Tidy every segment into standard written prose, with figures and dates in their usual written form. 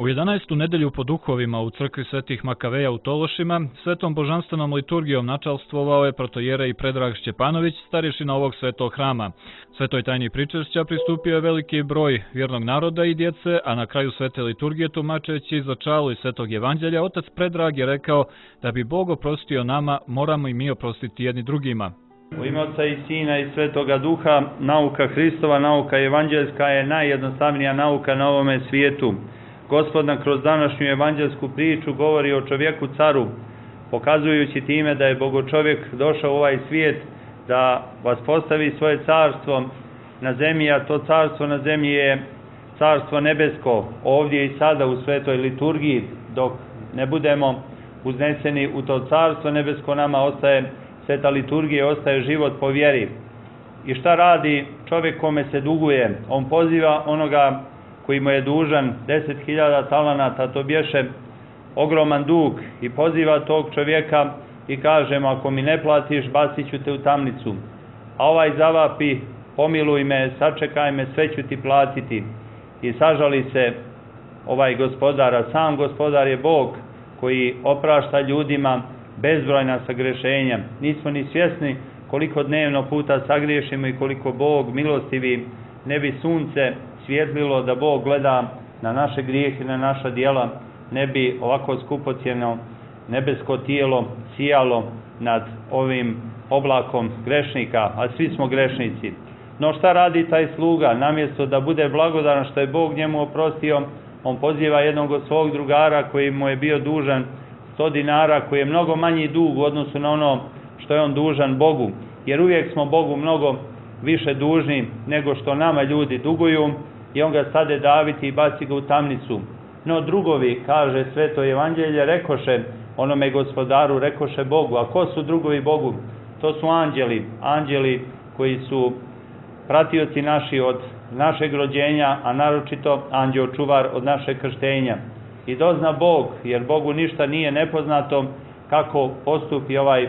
U 11. nedelju po duhovima u crkvi Svetih Makaveja u Tološima, svetom božanstvenom liturgijom načalstvovao je protojerej Predrag Šćepanović, starješina ovog svetog hrama. Svetoj tajni pričešća pristupio je veliki broj vjernog naroda i djece, a na kraju svete liturgije, tumačeći za čalu iz Svetog Evanđelja, otac Predrag je rekao da bi Bog oprostio nama, moramo i mi oprostiti jedni drugima. U ime Oca i Sina i Svetoga Duha, nauka Hristova, nauka evanđeljska je najjednostavnija nauka na ovome svijetu. Gospod nam kroz današnju evanđelsku priču govori o čovjeku caru, pokazujući time da je Bogočovjek došao u ovaj svijet da vas postavi svoje carstvo na zemlji, a to carstvo na zemlji je carstvo nebesko, ovdje i sada u svetoj liturgiji. Dok ne budemo uzneseni u to carstvo nebesko, nama ostaje sveta liturgija, ostaje život po vjeri. I šta radi čovjek kome se duguje? On poziva onoga koji mu je dužan 10.000 talanata, to bješe ogroman dug, i poziva tog čovjeka i kaže mu: ako mi ne platiš, bacit ću te u tamnicu. A ovaj zavapi: pomiluj me, sačekaj me, sve ću ti platiti. I sažali se ovaj gospodar, a sam gospodar je Bog koji oprašta ljudima bezbrojna sagrešenja. Nismo ni svjesni koliko dnevno puta sagriješimo i koliko Bog milostivi. Ne bi sunce svjetlilo da Bog gleda na naše grijehe, na naša djela, ne bi ovako skupocjeno nebesko tijelo sijalo nad ovim oblakom grešnika, a svi smo grešnici. No šta radi taj sluga? Namjesto da bude blagodaran što je Bog njemu oprostio, on poziva jednog od svog drugara koji mu je bio dužan 100 dinara, koji je mnogo manji dug u odnosu na ono što je on dužan Bogu, jer uvijek smo Bogu mnogo više dužni nego što nama ljudi duguju, i on ga stade daviti i baci ga u tamnicu. No drugovi, kaže sveto evanđelje, rekoše onome gospodaru, rekoše Bogu. A ko su drugovi Bogu? To su anđeli koji su pratioci naši od našeg rođenja, a naročito anđeo čuvar od našeg krštenja. I dozna Bog, jer Bogu ništa nije nepoznato, kako postupi ovaj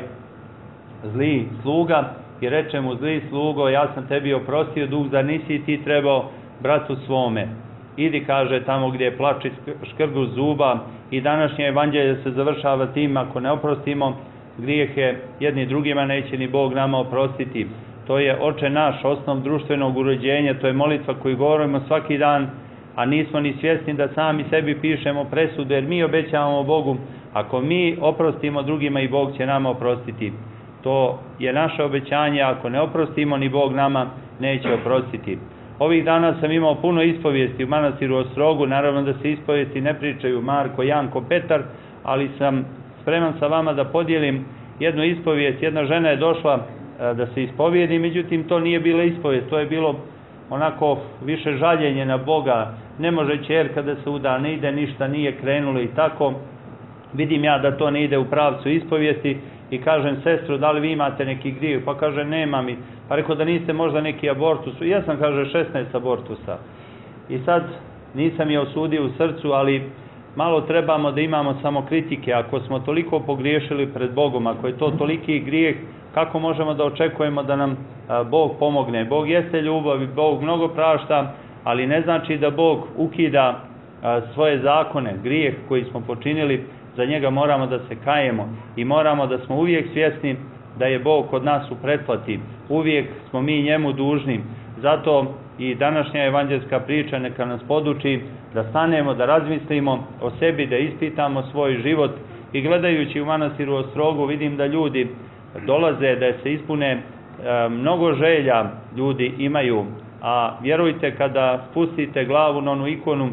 zli sluga, i reče mu: zli slugo, ja sam tebi oprostio dug, zar nisi ti trebao bratu svome? Idi, kaže, tamo gdje je plač i škrguš zuba. I današnje evanđelje se završava tim: ako ne oprostimo grijehe jedni drugima, neće ni Bog nama oprostiti. To je Oče naš, osnov društvenog uređenja, to je molitva koju govorimo svaki dan, a nismo ni svjesni da sami sebi pišemo presudu, jer mi obećavamo Bogu: ako mi oprostimo drugima, i Bog će nama oprostiti. To je naše obećanje, ako ne oprostimo, ni Bog nama neće oprostiti. Ovih dana sam imao puno ispovijesti u manastiru Ostrogu. Naravno da se ispovijesti ne pričaju Marko, Janko, Petar, ali sam spreman sa vama da podijelim jednu ispovijest. Jedna žena je došla da se ispovijedi, međutim to nije bila ispovijest, to je bilo onako više žaljenje na Boga. Ne može ćerka da se uda, ne ide ništa, nije krenulo i tako. Vidim ja da to ne ide u pravcu ispovijesti i kažem: sestro, da li vi imate neki grijeh? Pa kaže: nema mi. Pa rekao: da niste možda neki abortus? Ja sam, kaže, 16 abortusa. I sad nisam je osudio u srcu, ali malo trebamo da imamo samo kritike. Ako smo toliko pogriješili pred Bogom, ako je to toliki grijeh, kako možemo da očekujemo da nam Bog pomogne? Bog jeste ljubav i Bog mnogo prašta, ali ne znači da Bog ukida svoje zakone. Grijeh koji smo počinili, za njega moramo da se kajemo i moramo da smo uvijek svjesni da je Bog kod nas u pretplati. Uvijek smo mi njemu dužni. Zato i današnja evanđelska priča neka nas poduči da stanemo, da razmislimo o sebi, da ispitamo svoj život. I gledajući u manastiru Ostrogu vidim da ljudi dolaze, da se ispune mnogo želja ljudi imaju. A vjerujte, kada spustite glavu na onu ikonu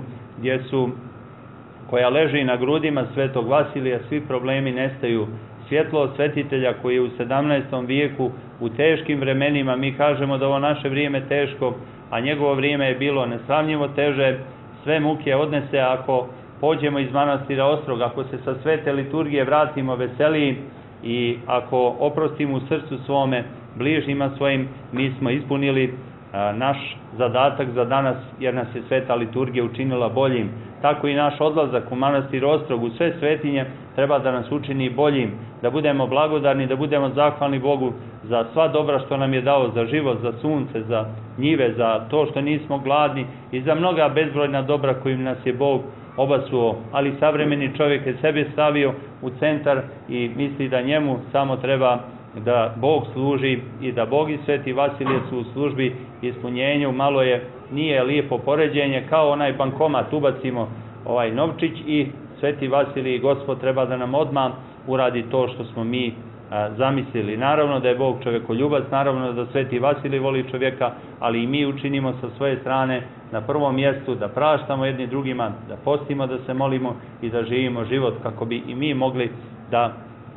koja leži na grudima svetog Vasilija, svi problemi nestaju. Svjetlo svetitelja koji je u 17. vijeku u teškim vremenima, mi kažemo da ovo naše vrijeme teško, a njegovo vrijeme je bilo nesravnjivo teže, sve muke odnese ako pođemo iz manastira Ostrog, ako se sa svete liturgije vratimo veseliji i ako oprostimo u srcu svome bližnjima svojim, mi smo ispunili naš zadatak za danas, jer nas je sveta liturgija učinila boljim. Tako i naš odlazak u manastir Ostrog, u sve svetinje, treba da nas učini boljim, da budemo blagodarni, da budemo zahvalni Bogu za sva dobra što nam je dao, za život, za sunce, za njive, za to što nismo gladni i za mnoga bezbrojna dobra kojim nas je Bog obasuo, ali savremeni čovjek je sebe stavio u centar i misli da njemu samo treba da Bog služi i da Bog i Sveti Vasilije su u službi ispunjenju. Malo nije lijepo poređenje, kao onaj bankomat, ubacimo ovaj novčić i Sveti Vasilij i Gospod treba da nam odmah uradi to što smo mi zamislili. Naravno da je Bog čovjekoljubac, naravno da Sveti Vasilij voli čovjeka, ali i mi učinimo sa svoje strane na prvom mjestu da praštamo jedni drugima, da postimo, da se molimo i da živimo život kako bi i mi mogli da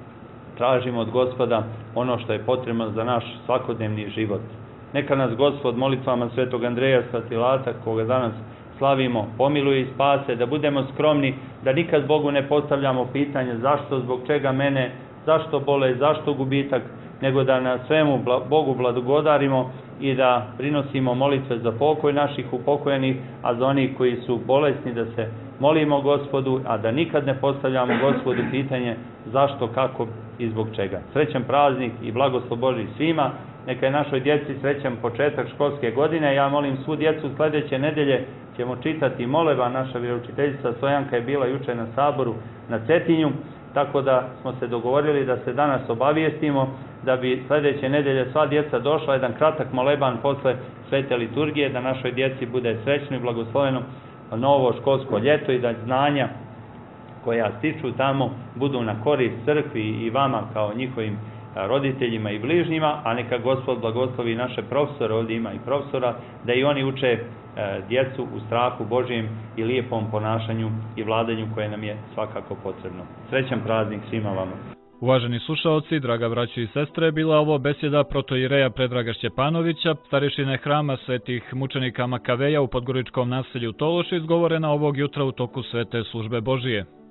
tražimo od Gospoda ono što je potrebno za naš svakodnevni život. Neka nas Gospod molitvama Svetog Andreja Svatilata, koga danas slavimo, pomiluje i spase, da budemo skromni, da nikad Bogu ne postavljamo pitanje zašto, zbog čega mene, zašto bolest, zašto gubitak, nego da na svemu Bogu blagodarimo i da prinosimo molitve za pokoj naših upokojenih, a za onih koji su bolesni da se molimo Gospodu, a da nikad ne postavljamo Gospodu pitanje zašto, kako i zbog čega. Srećan praznik i blagoslov Božji svima. Neka je našoj djeci srećan početak školske godine. Ja molim svu djecu, sljedeće nedelje ćemo čitati moleva. Naša vjeroučiteljica Stojanka je bila juče na saboru na Cetinju, tako da smo se dogovorili da se danas obavijestimo da bi sljedeće nedelje sva djeca došla, jedan kratak moleban posle svete liturgije, da našoj djeci bude srećno i blagosloveno novo školsko ljeto i da znanja koja stiču tamo budu na korist crkvi i vama kao njihovim roditeljima i bližnjima, a neka Gospod blagoslovi naše profesore, ovdje ima i profesora, da i oni uče djecu u strahu Božjem i lijepom ponašanju i vladanju koje nam je svakako potrebno. Srećan praznik svima vama. Uvaženi slušaoci, draga braćo i sestre, bila ovo besjeda protoijereja Predraga Šćepanovića, starešine hrama svetih mučenika Makaveja u podgoričkom naselju Tološi, izgovorena ovog jutra u toku svete službe Božije.